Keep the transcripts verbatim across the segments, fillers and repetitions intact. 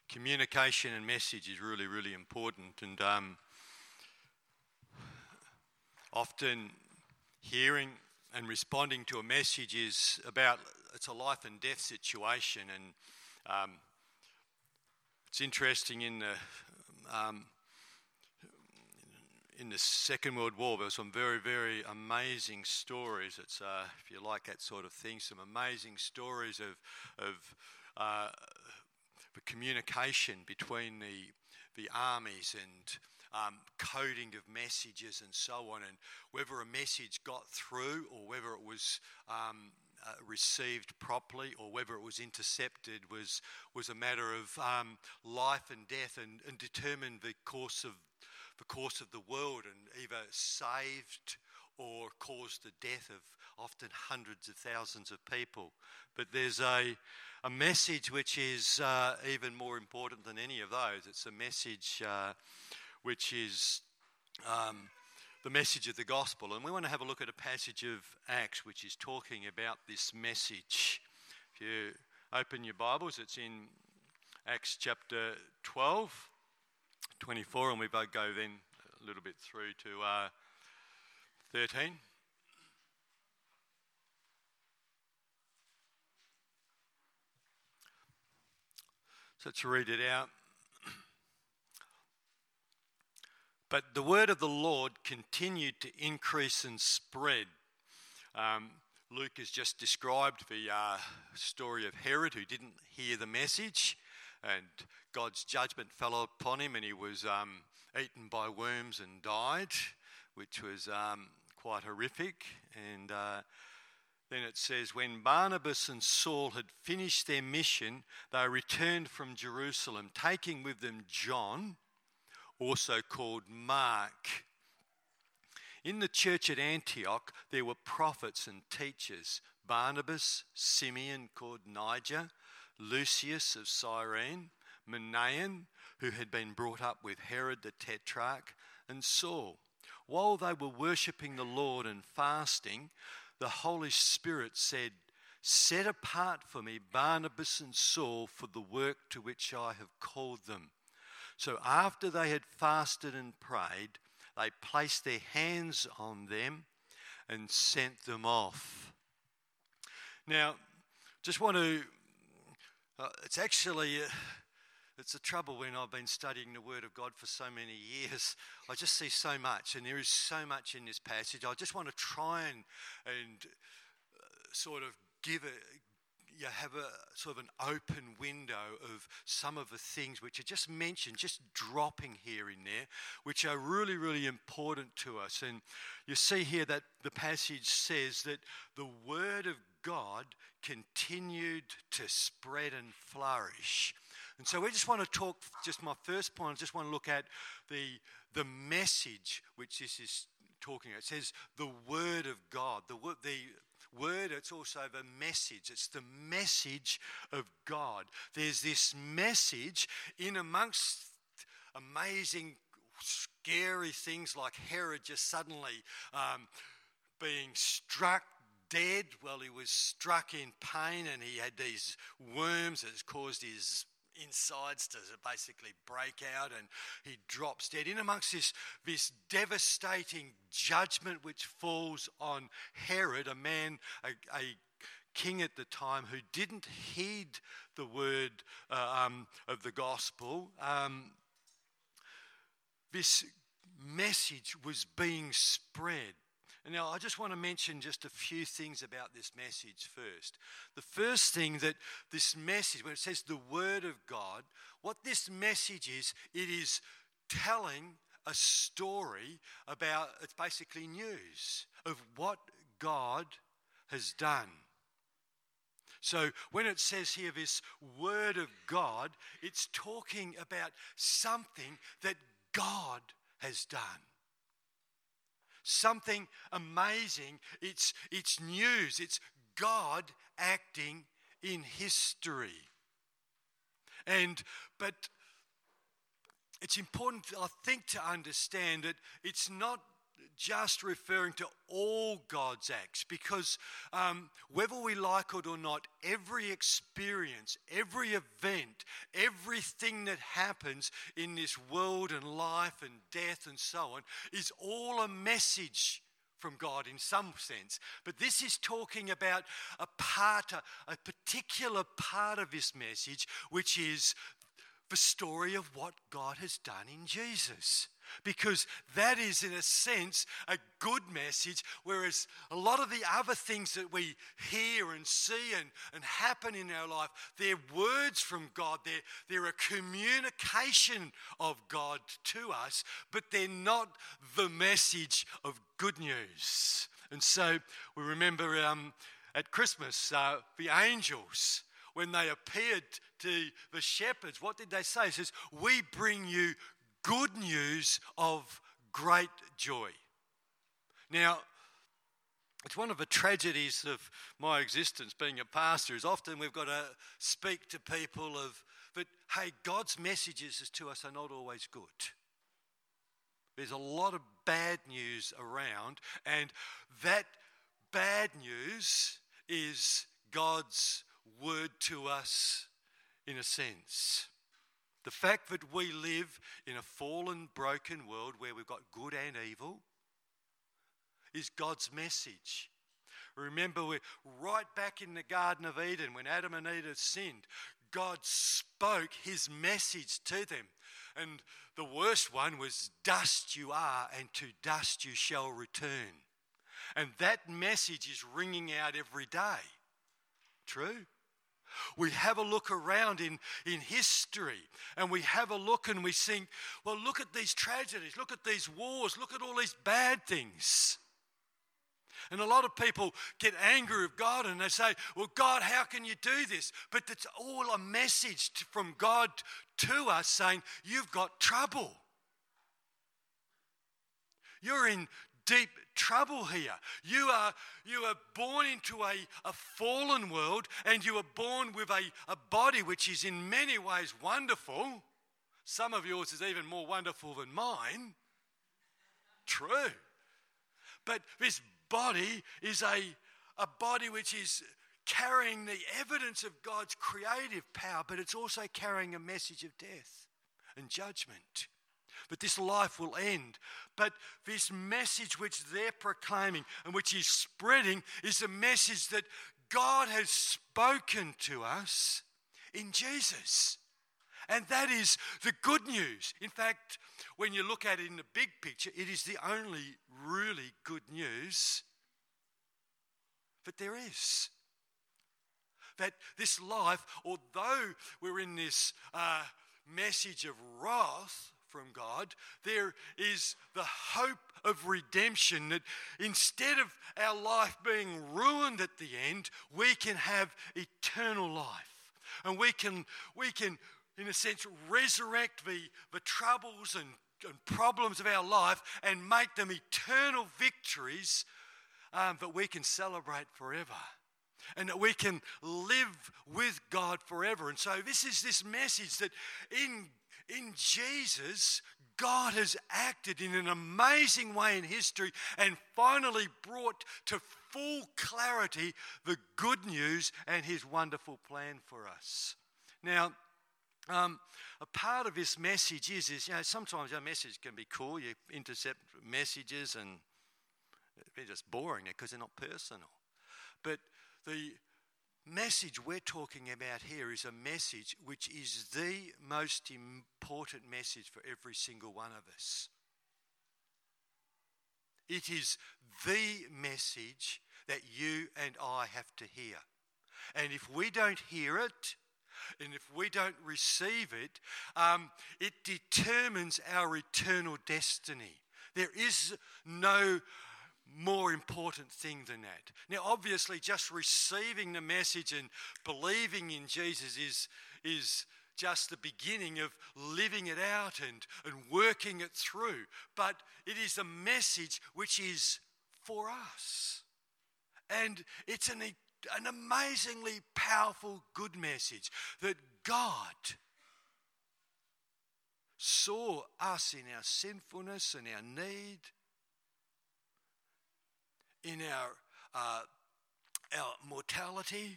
communication and message is really, really important, and um, often hearing and responding to a message is about, it's a life and death situation, and um, it's interesting in the um, in the Second World War, there were some very, very amazing stories. It's, uh, if you like that sort of thing, some amazing stories of of uh, the communication between the the armies and um, coding of messages and so on, and whether a message got through or whether it was um, uh, received properly or whether it was intercepted was was a matter of um, life and death, and, and determined the course of the course of the world, and either saved or caused the death of often hundreds of thousands of people. But there's a a message which is uh, even more important than any of those. It's a message uh, which is um, the message of the gospel. And we want to have a look at a passage of Acts which is talking about this message. If you open your Bibles, it's in Acts chapter twelve, twenty-four, and we both go then a little bit through to uh, thirteen. So let's read it out. But the word of the Lord continued to increase and spread. Um, Luke has just described the uh, story of Herod, who didn't hear the message, and God's judgment fell upon him, and he was um, eaten by worms and died, which was um, quite horrific. And uh, then it says, when Barnabas and Saul had finished their mission, they returned from Jerusalem, taking with them John, also called Mark. In the church at Antioch, there were prophets and teachers: Barnabas, Simeon called Niger, Lucius of Cyrene, Manaen, who had been brought up with Herod the Tetrarch, and Saul. While they were worshipping the Lord and fasting, the Holy Spirit said, "Set apart for me Barnabas and Saul for the work to which I have called them." So after they had fasted and prayed, they placed their hands on them and sent them off. Now, just want to, uh, it's actually, uh, it's the trouble when I've been studying the Word of God for so many years. I just see so much, and there is so much in this passage. I just want to try and, and uh, sort of give it, you have a sort of an open window of some of the things which are just mentioned, just dropping here in there, which are really, really important to us. And you see here that the passage says that the word of God continued to spread and flourish. And so we just want to talk, just my first point, I just want to look at the the message which this is talking about. It says the word of God, the the word, it's also the message. It's the message of God. There's this message in amongst amazing, scary things like Herod just suddenly um, being struck dead. Well, he was struck in pain, and he had these worms that caused his insides to basically break out, and he drops dead. In amongst this, this devastating judgment which falls on Herod, a man, a, a king at the time who didn't heed the word uh, um, of the gospel, um, this message was being spread. And now I just want to mention just a few things about this message first. The first thing that this message, when it says the word of God, what this message is, it is telling a story about, it's basically news of what God has done. So when it says here this word of God, it's talking about something that God has done. Something amazing. It's, it's news. It's God acting in history. And, but it's important, I think, to understand that it's not just referring to all God's acts, because um, whether we like it or not, every experience, every event, everything that happens in this world and life and death and so on is all a message from God in some sense. But this is talking about a part, a, a particular part of this message, which is the story of what God has done in Jesus. Because that is, in a sense, a good message, whereas a lot of the other things that we hear and see and, and happen in our life, they're words from God. They're, they're a communication of God to us, but they're not the message of good news. And so we remember um, at Christmas, uh, the angels, when they appeared to the shepherds, what did they say? It says, "We bring you good news of great joy." Now, it's one of the tragedies of my existence being a pastor is often we've got to speak to people of, but hey, God's messages to us are not always good. There's a lot of bad news around, and that bad news is God's word to us in a sense. The fact that we live in a fallen, broken world where we've got good and evil is God's message. Remember, we're right back in the Garden of Eden when Adam and Eve sinned. God spoke his message to them. And the worst one was, dust you are, and to dust you shall return. And that message is ringing out every day. True? We have a look around in, in history, and we have a look and we think, well, look at these tragedies, look at these wars, look at all these bad things. And a lot of people get angry with God and they say, well, God, how can you do this? But it's all a message to, from God to us saying, you've got trouble. You're in deep trouble here. You are you are born into a, a fallen world, and you are born with a, a body which is in many ways wonderful. Some of yours is even more wonderful than mine. True. But this body is a, a body which is carrying the evidence of God's creative power, but it's also carrying a message of death and judgment. But this life will end. But this message which they're proclaiming and which is spreading is a message that God has spoken to us in Jesus. And that is the good news. In fact, when you look at it in the big picture, it is the only really good news that there is. That this life, although we're in this uh, message of wrath from God, there is the hope of redemption, that instead of our life being ruined at the end, we can have eternal life. And we can, we can in a sense, resurrect the, the troubles and, and problems of our life and make them eternal victories um, that we can celebrate forever. And that we can live with God forever. And so this is this message that in In Jesus, God has acted in an amazing way in history and finally brought to full clarity the good news and his wonderful plan for us. Now, um, a part of this message is, is, you know, sometimes our message can be cool. You intercept messages and they're just boring because they're not personal. But the message we're talking about here is a message which is the most important message for every single one of us. It is the message that you and I have to hear. And if we don't hear it, and if we don't receive it, um, it determines our eternal destiny. There is no more important thing than that. Now, obviously, just receiving the message and believing in Jesus is, is just the beginning of living it out and, and working it through. But it is a message which is for us. And it's an, an amazingly powerful, good message that God saw us in our sinfulness and our need, in our uh, our mortality,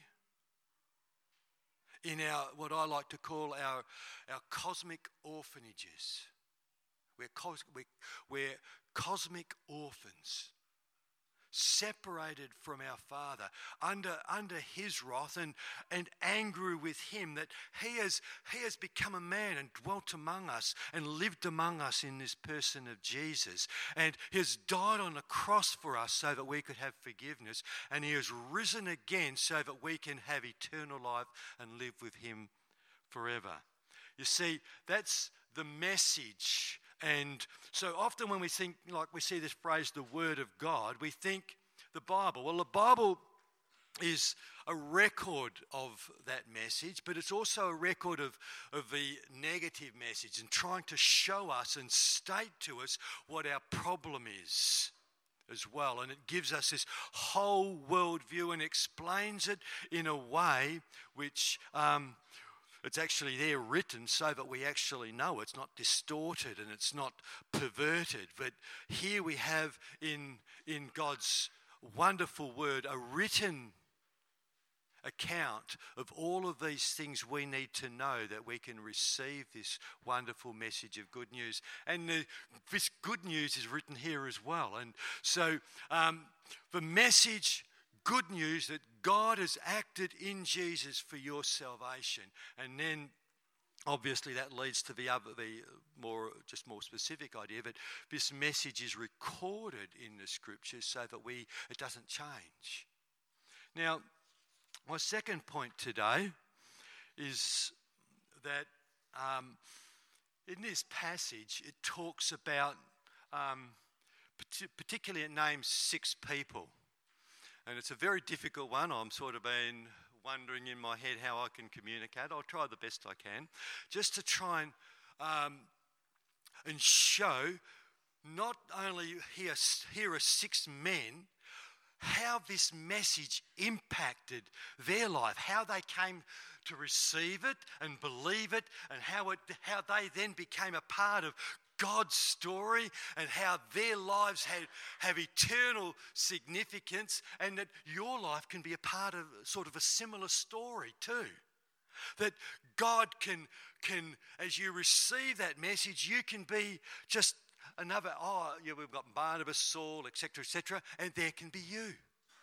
in our what I like to call our our cosmic orphanages. We're, cos- we're, we're cosmic orphans, separated from our Father, under under his wrath and, and angry with him that he has he has become a man and dwelt among us and lived among us in this person of Jesus. And he has died on the cross for us so that we could have forgiveness. And he has risen again so that we can have eternal life and live with him forever. You see, that's the message. And so often when we think, like we see this phrase, the Word of God, we think the Bible. Well, the Bible is a record of that message, but it's also a record of, of the negative message and trying to show us and state to us what our problem is as well. And it gives us this whole world view and explains it in a way which... Um, It's actually there written so that we actually know it's not distorted and it's not perverted. But here we have in, in God's wonderful word a written account of all of these things we need to know that we can receive this wonderful message of good news. And the, this good news is written here as well. And so um, the message... good news that God has acted in Jesus for your salvation. And then obviously that leads to the other, the more, just more specific idea, but this message is recorded in the scriptures so that we, it doesn't change. Now, my second point today is that um, in this passage it talks about, um, particularly it names six people. And it's a very difficult one. I'm sort of been wondering in my head how I can communicate. I'll try the best I can. Just to try and, um, and show not only here, here are six men, how this message impacted their life, how they came to receive it and believe it, and how it, how they then became a part of God's story and how their lives have, have eternal significance, and that your life can be a part of sort of a similar story too. That God can, can as you receive that message, you can be just another, oh, yeah, we've got Barnabas, Saul, et cetera, et cetera, and there can be you.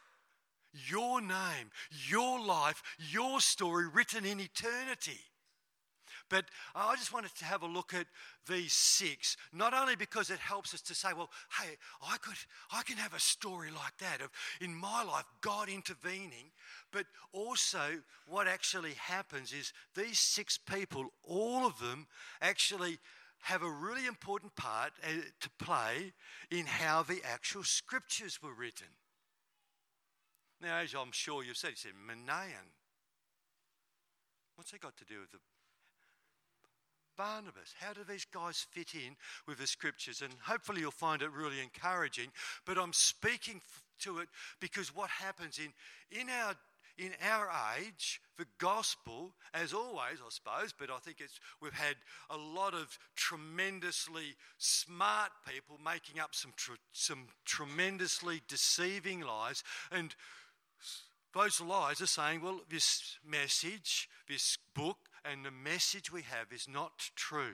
Your name, your life, your story written in eternity. But I just wanted to have a look at these six, not only because it helps us to say, well, hey, I could, I can have a story like that of, in my life, God intervening, but also what actually happens is these six people, all of them actually have a really important part to play in how the actual scriptures were written. Now, as I'm sure you've said, you said, Manaen. What's that got to do with the Barnabas? How do these guys fit in with the scriptures? And hopefully you'll find it really encouraging. But I'm speaking to it because what happens in, in our in our age, the gospel, as always, I suppose, but I think it's we've had a lot of tremendously smart people making up some tr- some tremendously deceiving lies, and those lies are saying, well, this message, this book, and the message we have is not true.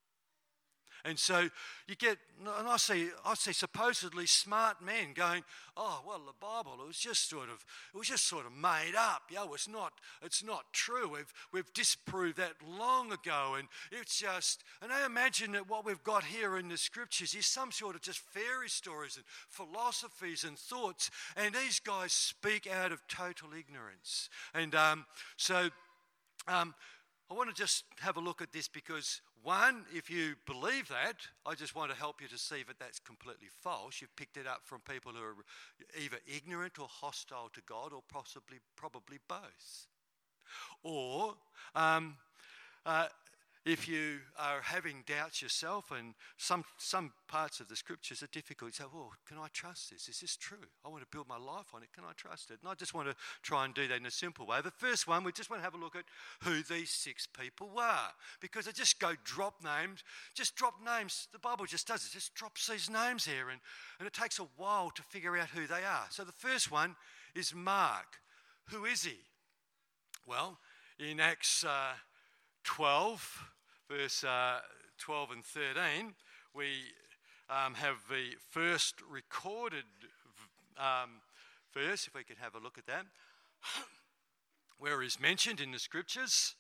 And so you get, and I see, I see supposedly smart men going, oh, well, the Bible, it was just sort of, it was just sort of made up. You know, it's not, it's not true. We've, we've disproved that long ago, and it's just, and I imagine that what we've got here in the scriptures is some sort of just fairy stories and philosophies and thoughts, and these guys speak out of total ignorance. And um, so, um, I want to just have a look at this because, one, if you believe that, I just want to help you to see that that's completely false. You've picked it up from people who are either ignorant or hostile to God, or possibly, probably both. Or, um, uh, if you are having doubts yourself, and some some parts of the scriptures are difficult, you say, well, can I trust this? Is this true? I want to build my life on it. Can I trust it? And I just want to try and do that in a simple way. The first one, we just want to have a look at who these six people were, because I just go drop names, just drop names. The Bible just does it, just drops these names here, and, and it takes a while to figure out who they are. So the first one is Mark. Who is he? Well, in Acts uh, twelve, verse uh, twelve and thirteen, we um, have the first recorded um, verse, if we could have a look at that, where he's mentioned in the scriptures.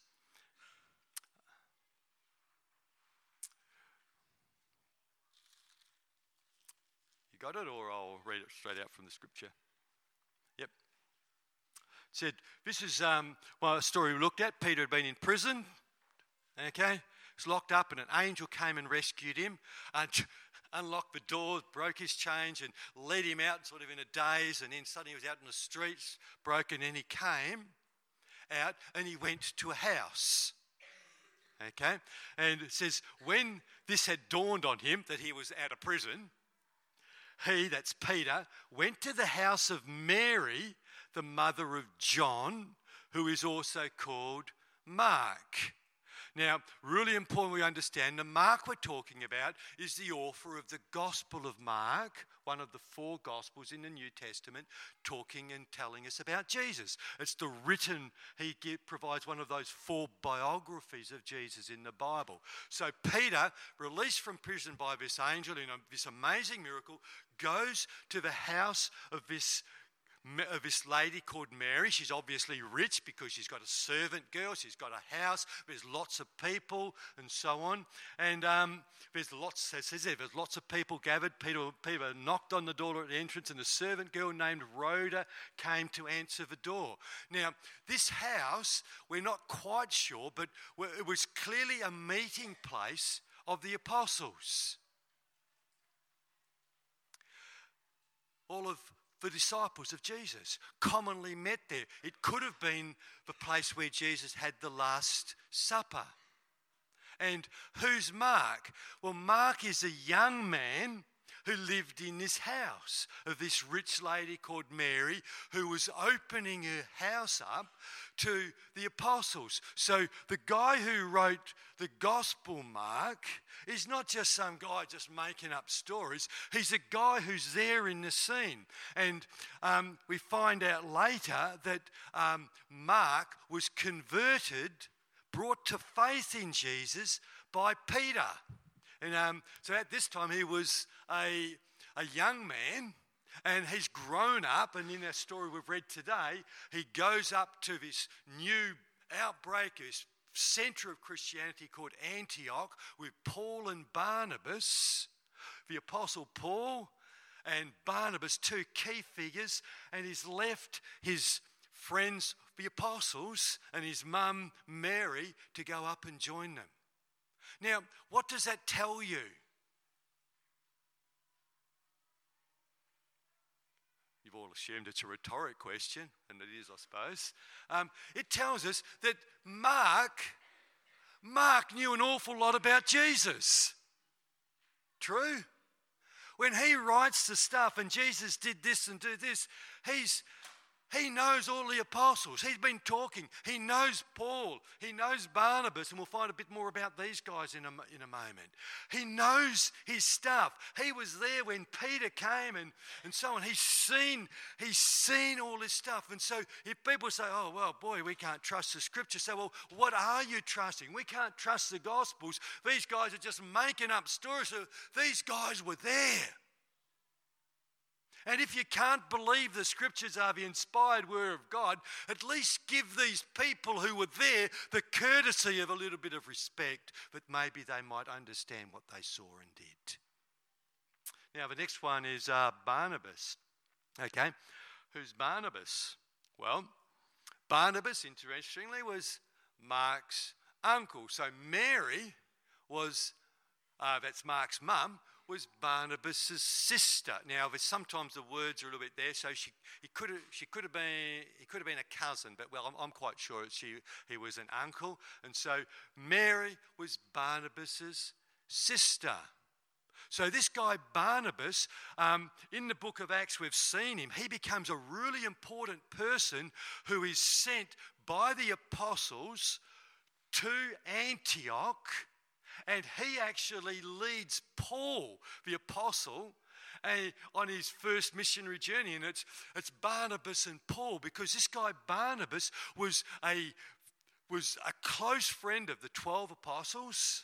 You got it, or I'll read it straight out from the scripture. Yep. It said, this is um, well, a story we looked at. Peter had been in prison. Okay, he was locked up, and an angel came and rescued him, and unlocked the door, broke his chains, and led him out sort of in a daze. And then suddenly he was out in the streets, broken, and he came out and he went to a house. Okay, and it says when this had dawned on him that he was out of prison, he, that's Peter, went to the house of Mary, the mother of John, who is also called Mark. Now, really important we understand, the Mark we're talking about is the author of the Gospel of Mark, one of the four Gospels in the New Testament, talking and telling us about Jesus. It's the written, he give, provides one of those four biographies of Jesus in the Bible. So Peter, released from prison by this angel in a, this amazing miracle, goes to the house of this of this lady called Mary. She's obviously rich because she's got a servant girl, she's got a house, there's lots of people and so on. And um, there's lots, it says there, there's lots of people gathered. Peter, Peter knocked on the door at the entrance, and a servant girl named Rhoda came to answer the door. Now, this house, we're not quite sure, but it was clearly a meeting place of the apostles. All of the disciples of Jesus commonly met there. It could have been the place where Jesus had the Last Supper. And who's Mark? Well, Mark is a young man who lived in this house of this rich lady called Mary, who was opening her house up to the apostles. So the guy who wrote the Gospel, Mark, is not just some guy just making up stories. He's a guy who's there in the scene. And um, we find out later that um, Mark was converted, brought to faith in Jesus by Peter. And um, so at this time he was a, a young man, and he's grown up, and in our story we've read today, he goes up to this new outbreak, this centre of Christianity called Antioch, with Paul and Barnabas, the Apostle Paul and Barnabas, two key figures, and he's left his friends, the apostles, and his mum, Mary, to go up and join them. Now, what does that tell you? You've all assumed it's a rhetoric question, and it is, I suppose. Um, it tells us that Mark, Mark knew an awful lot about Jesus. True? When he writes the stuff, and Jesus did this and do this, he's He knows all the apostles. He's been talking. He knows Paul. He knows Barnabas, and we'll find a bit more about these guys in a, in a moment. He knows his stuff. He was there when Peter came and, and so on. He's seen, he's seen all this stuff. And so if people say, oh, well, boy, we can't trust the scripture. Say, well, what are you trusting? We can't trust the Gospels. These guys are just making up stories. These guys were there. And if you can't believe the scriptures are the inspired word of God, at least give these people who were there the courtesy of a little bit of respect, that maybe they might understand what they saw and did. Now, the next one is uh, Barnabas. Okay, who's Barnabas? Well, Barnabas, interestingly, was Mark's uncle. So Mary was, uh, that's Mark's mum, was Barnabas' sister. Now, there's sometimes the words are a little bit there, so she he could have she could have been he could have been a cousin, but well, I'm, I'm quite sure she he was an uncle, and so Mary was Barnabas' sister. So this guy Barnabas, um, in the book of Acts, we've seen him. He becomes a really important person who is sent by the apostles to Antioch, and he actually leads Paul, the apostle, and on his first missionary journey. And it's it's Barnabas and Paul, because this guy Barnabas was a was a close friend of the twelve apostles.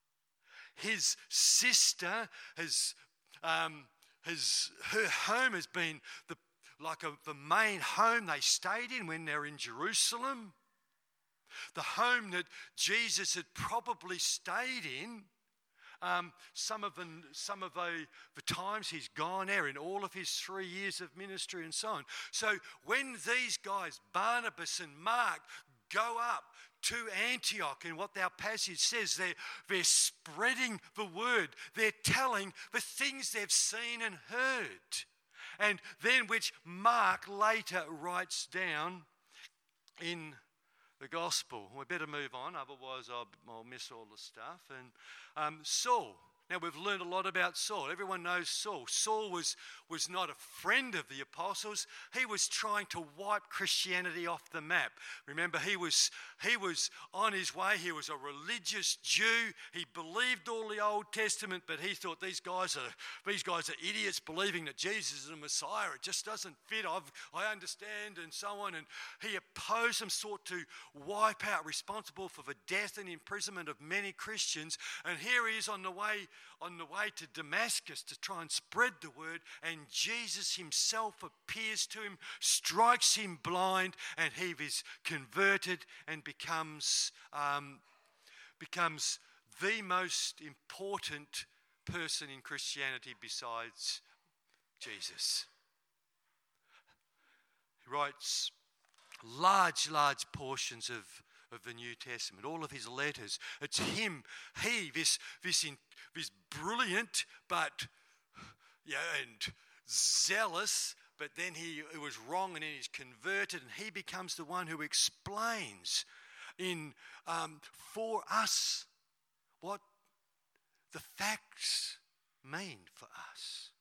His sister has, um, has her home has been the like a, the main home they stayed in when they're in Jerusalem. The home that Jesus had probably stayed in. Um, some of the some of the, the times he's gone there in all of his three years of ministry and so on. So when these guys, Barnabas and Mark, go up to Antioch, and what our passage says, they're, they're spreading the word. They're telling the things they've seen and heard. And then which Mark later writes down in the gospel. We better move on, otherwise I'll, I'll miss all the stuff. And um, Saul. Now, we've learned a lot about Saul. Everyone knows Saul. Saul was, was not a friend of the apostles. He was trying to wipe Christianity off the map. Remember, he was, he was on his way. He was a religious Jew. He believed all the Old Testament, but he thought these guys are, these guys are idiots believing that Jesus is the Messiah. It just doesn't fit. I've, I understand, and so on. And he opposed them, sought to wipe out, responsible for the death and imprisonment of many Christians. And here he is on the way on the way to Damascus to try and spread the word, and Jesus himself appears to him, strikes him blind, and he is converted and becomes um, becomes the most important person in Christianity besides Jesus. He writes large, large portions of of the New Testament, all of his letters. It's him, he, this this in, this brilliant but yeah, and zealous, but then he, he was wrong, and then he's converted, and he becomes the one who explains in um, for us what the facts mean for us.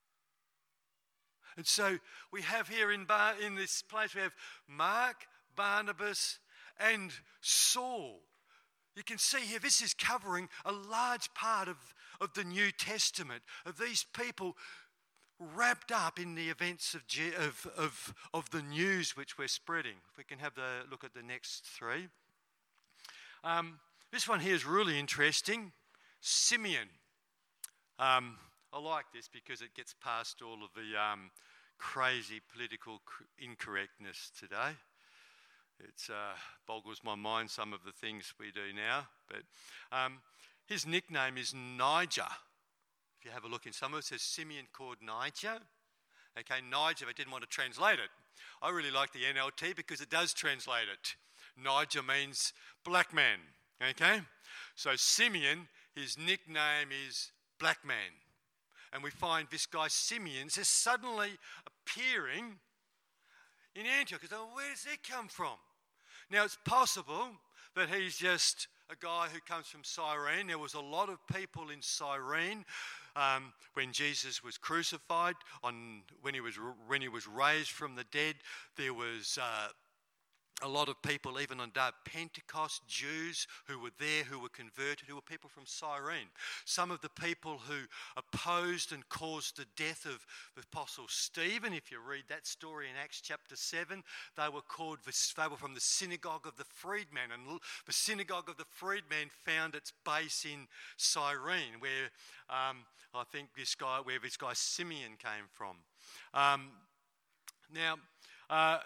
And so we have here in Bar, in this place, we have Mark, Barnabas, and Saul. You can see here, this is covering a large part of, of the New Testament, of these people wrapped up in the events of, of, of, of the news which we're spreading. If we can have a look at the next three. Um, this one here is really interesting. Simeon. Um, I like this because it gets past all of the um, crazy political incorrectness today. It uh, boggles my mind, some of the things we do now. But um, his nickname is Niger. If you have a look in somewhere, it says Simeon called Niger. Okay, Niger, I didn't want to translate it. I really like the N L T because it does translate it. Niger means black man. Okay? So Simeon, his nickname is Black Man. And we find this guy Simeon is suddenly appearing in Antioch. So where does he come from? Now, it's possible that he's just a guy who comes from Cyrene. There was a lot of people in Cyrene um, when Jesus was crucified, on when he was when he was raised from the dead. There was uh, a lot of people, even on day of Pentecost, Jews who were there, who were converted, who were people from Cyrene. Some of the people who opposed and caused the death of the Apostle Stephen, if you read that story in Acts chapter seven, they were called, they were from the synagogue of the freedmen, and the synagogue of the freedmen found its base in Cyrene, where um, I think this guy, where this guy Simeon came from. Um, now, uh,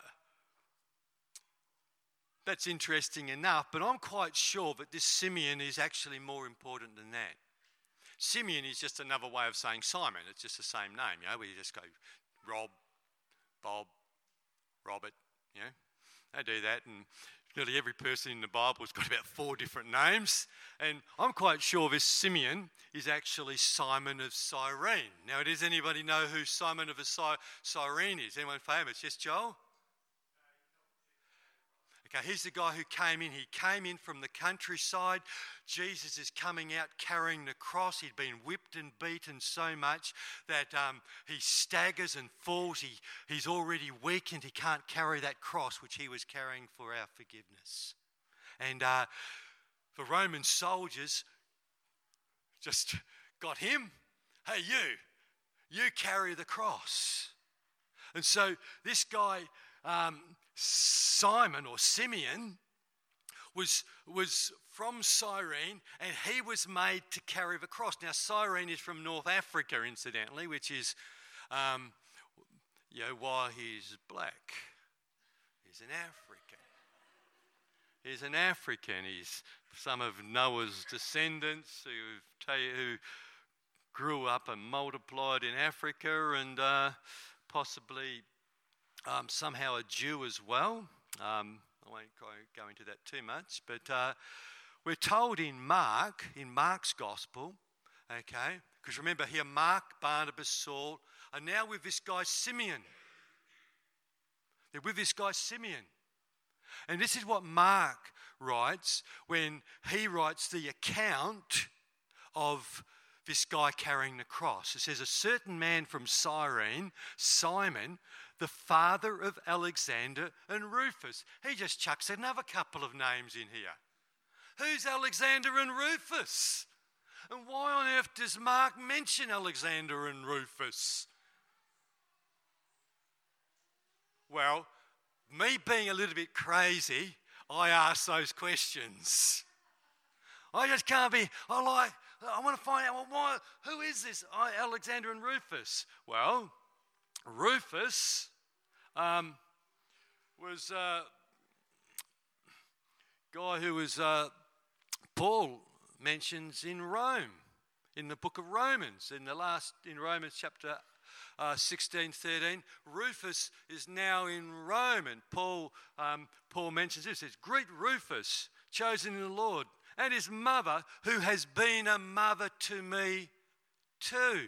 that's interesting enough, but I'm quite sure that this Simeon is actually more important than that. Simeon is just another way of saying Simon. It's just the same name, you know, where you just go Rob, Bob, Robert, you know. They do that, and nearly every person in the Bible has got about four different names. And I'm quite sure this Simeon is actually Simon of Cyrene. Now, does anybody know who Simon of Cyrene is? Anyone famous? Yes, Joel? Okay, he's the guy who came in. He came in from the countryside. Jesus is coming out carrying the cross. He'd been whipped and beaten so much that um, he staggers and falls. He, he's already weakened. He can't carry that cross which he was carrying for our forgiveness. And uh, the Roman soldiers just got him. Hey, you, you carry the cross. And so this guy... Um, Simon or Simeon was, was from Cyrene, and he was made to carry the cross. Now, Cyrene is from North Africa, incidentally, which is, um, you know, why he's black. He's an African. He's an African. He's some of Noah's descendants who, who grew up and multiplied in Africa, and uh, possibly... Um, somehow a Jew as well. Um, I won't go, go into that too much, but uh, we're told in Mark, in Mark's Gospel, okay, because remember here Mark, Barnabas, Saul are now with this guy Simeon. They're with this guy Simeon. And this is what Mark writes when he writes the account of this guy carrying the cross. It says, a certain man from Cyrene, Simon, the father of Alexander and Rufus. He just chucks another couple of names in here. Who's Alexander and Rufus? And why on earth does Mark mention Alexander and Rufus? Well, me being a little bit crazy, I ask those questions. I just can't be, I like, I want to find out, well, why, who is this I, Alexander and Rufus? Well, Rufus um, was a guy who was, uh, Paul mentions in Rome, in the book of Romans, in the last, in Romans chapter uh, sixteen, thirteen. Rufus is now in Rome, and Paul, um, Paul mentions this, he says, greet Rufus, chosen in the Lord, and his mother, who has been a mother to me too.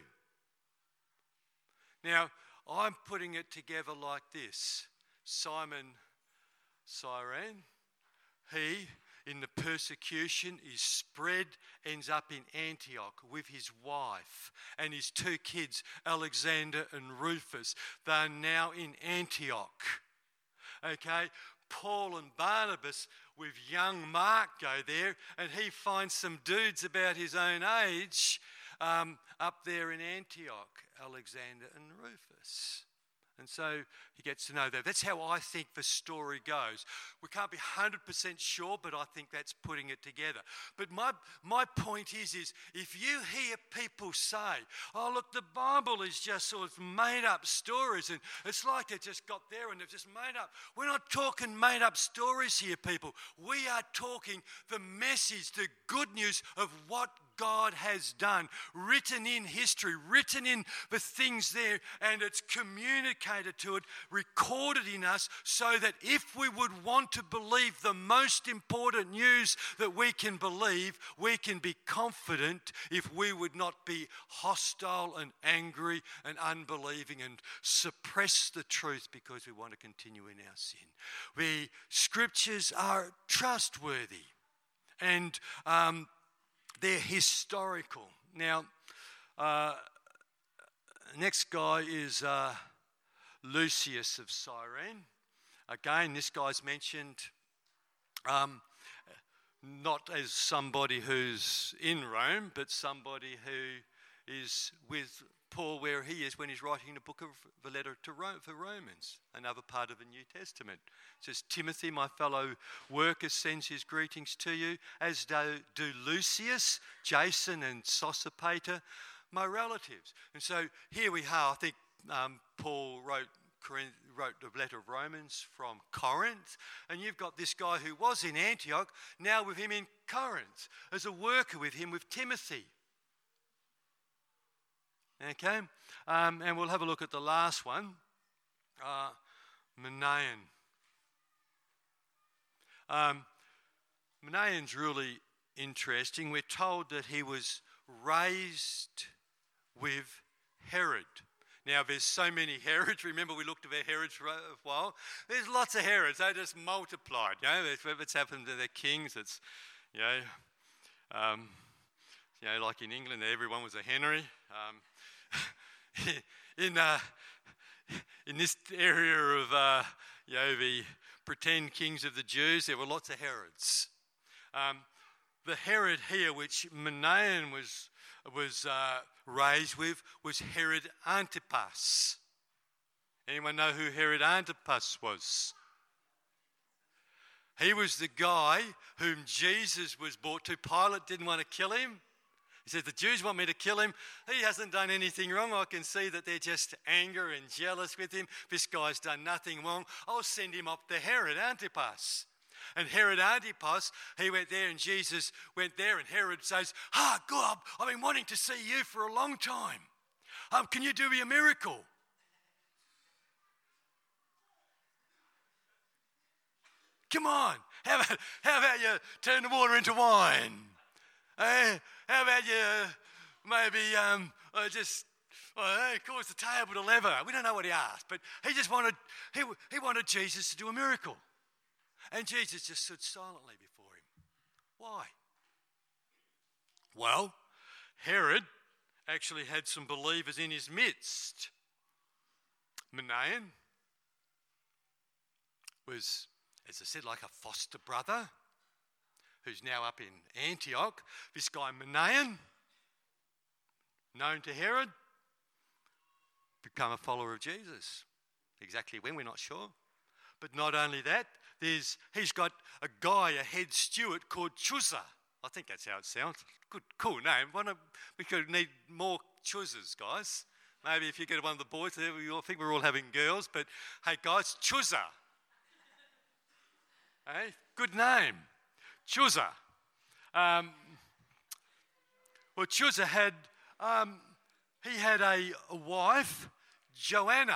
Now, I'm putting it together like this. Simon Cyrene, he, in the persecution, is spread, ends up in Antioch with his wife and his two kids, Alexander and Rufus. They're now in Antioch. Okay? Paul and Barnabas with young Mark go there, and he finds some dudes about his own age um, up there in Antioch, Alexander and Rufus. And so he gets to know that. That's how I think the story goes. We can't be one hundred percent sure, but I think that's putting it together. But my, my point is, is if you hear people say, oh, look, the Bible is just sort of made up stories, and it's like they just got there and they've just made up. We're not talking made up stories here, people. We are talking the message, the good news of what God has done, written in history, written in the things there, and it's communicated to it, recorded in us, so that if we would want to believe the most important news that we can believe, we can be confident if we would not be hostile and angry and unbelieving and suppress the truth because we want to continue in our sin. The scriptures are trustworthy, and um, they're historical. Now, uh, next guy is uh, Lucius of Cyrene. Again, this guy's mentioned um, not as somebody who's in Rome, but somebody who is with Paul where he is when he's writing the book of the letter to Rome, for Romans, another part of the New Testament. It says, Timothy, my fellow worker, sends his greetings to you, as do, do Lucius, Jason and Sosipater, my relatives. And so here we are. I think um, Paul wrote wrote the letter of Romans from Corinth, and you've got this guy who was in Antioch, now with him in Corinth, as a worker with him, with Timothy. Okay, um, and we'll have a look at the last one, uh, Manaen. Um, Manaen's really interesting. We're told that he was raised with Herod. Now, there's so many Herods. Remember, we looked at Herods for a while. There's lots of Herods. They just multiplied. You know, if it's happened to their kings, it's, you know, um, you know, like in England, everyone was a Henry. Um, in uh, in this area of, uh, you know, the pretend kings of the Jews, there were lots of Herods. Um, the Herod here, which Manaen was was uh, raised with, was Herod Antipas. Anyone know who Herod Antipas was? He was the guy whom Jesus was brought to. Pilate didn't want to kill him. He said, the Jews want me to kill him. He hasn't done anything wrong. I can see that they're just angry and jealous with him. This guy's done nothing wrong. I'll send him up to Herod Antipas. And Herod Antipas, he went there and Jesus went there and Herod says, ah, God, I've been wanting to see you for a long time. Um, can you do me a miracle? Come on, how about, how about you turn the water into wine? Eh? How about you maybe um, uh, just uh, cause the table to lever? We don't know what he asked, but he just wanted, he, he wanted Jesus to do a miracle. And Jesus just stood silently before him. Why? Well, Herod actually had some believers in his midst. Manaen was, as I said, like a foster brother who's now up in Antioch. This guy Manaen, known to Herod, become a follower of Jesus. Exactly when, we're not sure. But not only that, There's, he's got a guy, a head steward called Chuza. I think that's how it sounds. Good, cool name. Why don't, we could need more Chuzas, guys. Maybe if you get one of the boys there, we all think we're all having girls. But hey, guys, Chuza. Hey, good name, Chuza. Um, well, Chuza had um, he had a, a wife, Joanna.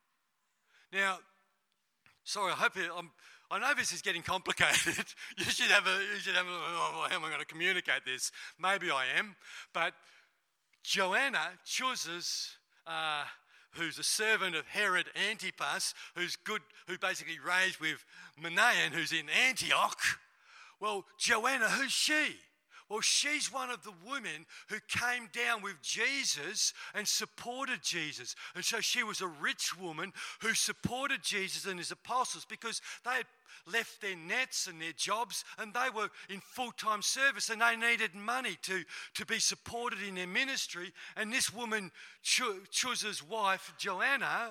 Now, sorry, I hope it, I'm. I know this is getting complicated. You should have a, you should have a, oh, how am I going to communicate this? Maybe I am. But Joanna chooses, uh, who's a servant of Herod Antipas, who's good, who basically raised with Manaen, who's in Antioch. Well, Joanna, who's she? Well, she's one of the women who came down with Jesus and supported Jesus. And so she was a rich woman who supported Jesus and his apostles because they had left their nets and their jobs and they were in full-time service and they needed money to, to be supported in their ministry. And this woman, Chuza's wife, Joanna,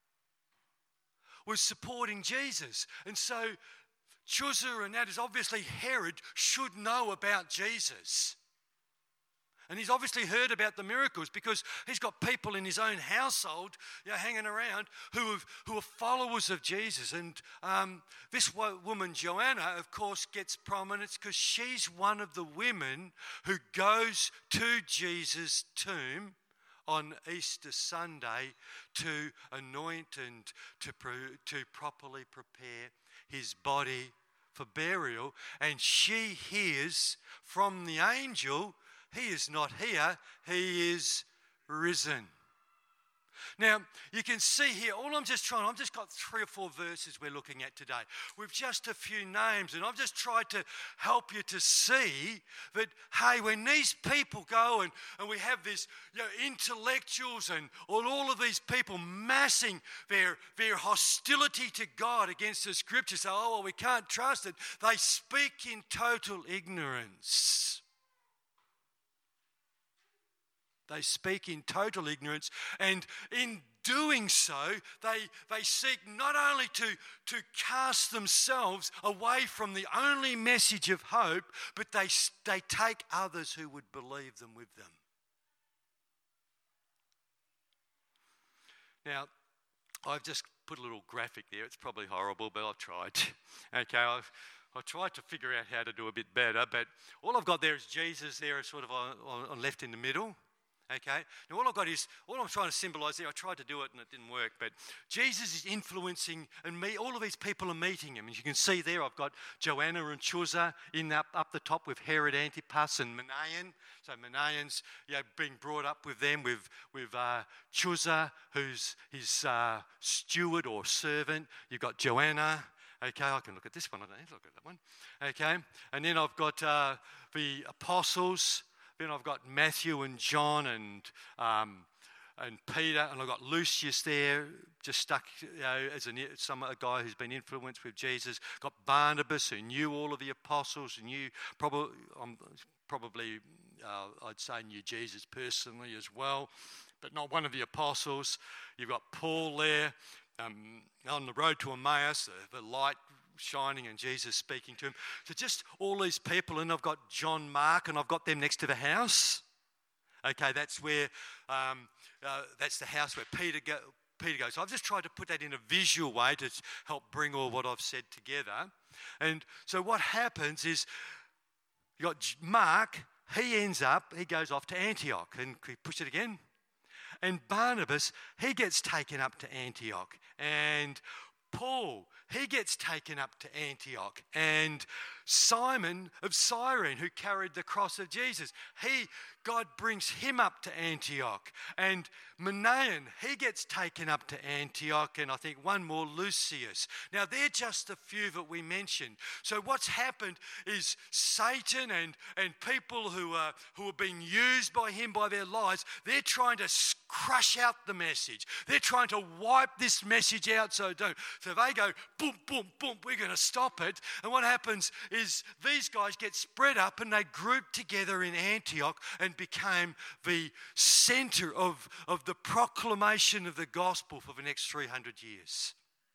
was supporting Jesus. And so Chuza, and that is obviously Herod, should know about Jesus. And he's obviously heard about the miracles because he's got people in his own household, you know, hanging around who, have, who are followers of Jesus. And um, this woman, Joanna, of course, gets prominence because she's one of the women who goes to Jesus' tomb on Easter Sunday to anoint and to, pro- to properly prepare his body for burial. And she hears from the angel, he is not here, he is risen. Now, you can see here, all I'm just trying, I've just got three or four verses we're looking at today with just a few names, and I've just tried to help you to see that, hey, when these people go and, and we have this, you know, intellectuals and all, all of these people massing their, their hostility to God against the scriptures, say, oh, well, we can't trust it. They speak in total ignorance. They speak in total ignorance, and in doing so, they, they seek not only to, to cast themselves away from the only message of hope, but they, they take others who would believe them with them. Now, I've just put a little graphic there. It's probably horrible, but I've tried. Okay, I've I've tried to figure out how to do a bit better, but all I've got there is Jesus there, sort of on, on left in the middle. Okay, now all I've got is, all I'm trying to symbolise there, I tried to do it and it didn't work, but Jesus is influencing, and me, all of these people are meeting him. And you can see there I've got Joanna and Chuza in up, up the top with Herod Antipas and Manaen. So Manaen's, you know, being brought up with them, with, with uh, Chuza, who's his uh, steward or servant. You've got Joanna. Okay, I can look at this one, I don't need to look at that one. Okay, and then I've got uh, the apostles. Then I've got Matthew and John and um, and Peter, and I've got Lucius there, just stuck, you know, as a some a guy who's been influenced with Jesus. Got Barnabas, who knew all of the apostles, and knew probably um, probably uh, I'd say knew Jesus personally as well, but not one of the apostles. You've got Paul there um, on the road to Emmaus, the, the light shining and Jesus speaking to him. So just all these people, and I've got John Mark, and I've got them next to the house. Okay, that's where, um, uh, that's the house where Peter, go, Peter goes. So I've just tried to put that in a visual way to help bring all what I've said together. And so what happens is, you got Mark, he ends up, he goes off to Antioch. And can we push it again? And Barnabas, he gets taken up to Antioch. And Paul, he gets taken up to Antioch. And Simon of Cyrene, who carried the cross of Jesus, he, God brings him up to Antioch. And Manaen, he gets taken up to Antioch. And I think one more, Lucius. Now, they're just a few that we mentioned. So what's happened is Satan and, and people who are, who are being used by him, by their lives, they're trying to crush out the message. They're trying to wipe this message out so don't. So they go, boom, boom, boom, we're going to stop it. And what happens is these guys get spread up and they group together in Antioch and became the centre of, of the proclamation of the gospel for the next three hundred years.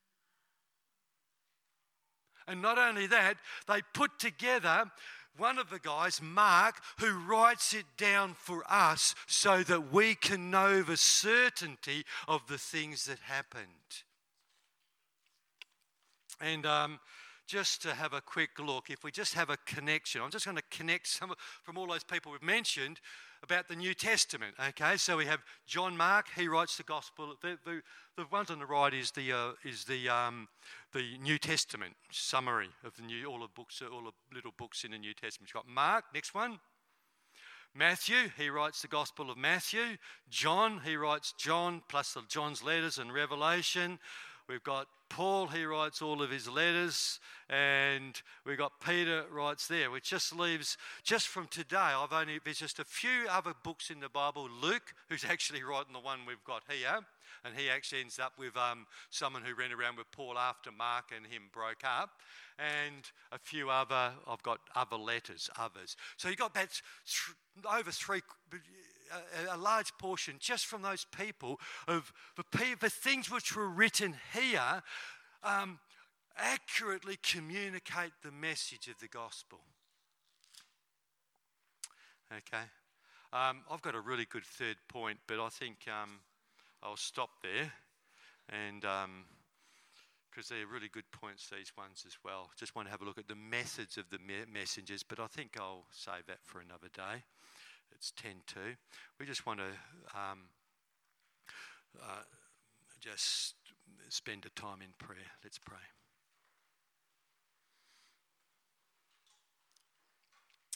And not only that, they put together one of the guys, Mark, who writes it down for us so that we can know the certainty of the things that happened. And um, just to have a quick look, if we just have a connection, I'm just going to connect some from all those people we've mentioned about the New Testament. Okay, so we have John Mark. He writes the gospel. The, the, the ones on the right is the uh, is the um, the New Testament summary of the new all the books, all the little books in the New Testament. You've got Mark. Next one. Matthew, he writes the Gospel of Matthew. John, he writes John plus the John's letters and Revelation. We've got Paul, he writes all of his letters, and we've got Peter writes there, which just leaves, just from today, I've only, there's just a few other books in the Bible. Luke, who's actually writing the one we've got here, and he actually ends up with um, someone who ran around with Paul after Mark and him broke up, and a few other, I've got other letters, others. So you've got that th- over three, a, a large portion just from those people of the, the things which were written here um, accurately communicate the message of the gospel. Okay. Um, I've got a really good third point, but I think um, I'll stop there, and because um, they're really good points, these ones as well. Just want to have a look at the methods of the me- messengers, but I think I'll save that for another day. It's ten to. We just want to um, uh, just spend a time in prayer. Let's pray.